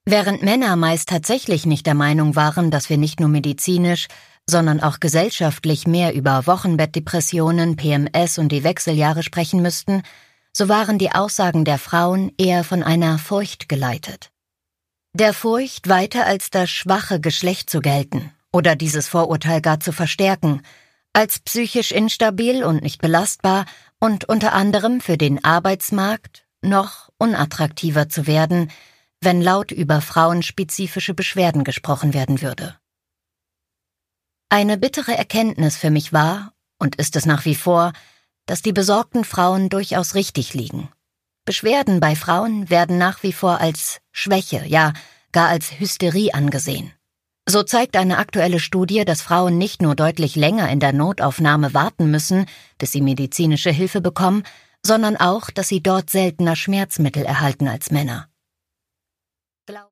Während Männer meist tatsächlich nicht der Meinung waren, dass wir nicht nur medizinisch, sondern auch gesellschaftlich mehr über Wochenbettdepressionen, PMS und die Wechseljahre sprechen müssten, so waren die Aussagen der Frauen eher von einer Furcht geleitet. Der Furcht, weiter als das schwache Geschlecht zu gelten oder dieses Vorurteil gar zu verstärken, als psychisch instabil und nicht belastbar und unter anderem für den Arbeitsmarkt noch unattraktiver zu werden, wenn laut über frauenspezifische Beschwerden gesprochen werden würde. Eine bittere Erkenntnis für mich war, und ist es nach wie vor, dass die besorgten Frauen durchaus richtig liegen. Beschwerden bei Frauen werden nach wie vor als Schwäche, ja gar als Hysterie angesehen. So zeigt eine aktuelle Studie, dass Frauen nicht nur deutlich länger in der Notaufnahme warten müssen, bis sie medizinische Hilfe bekommen, sondern auch, dass sie dort seltener Schmerzmittel erhalten als Männer.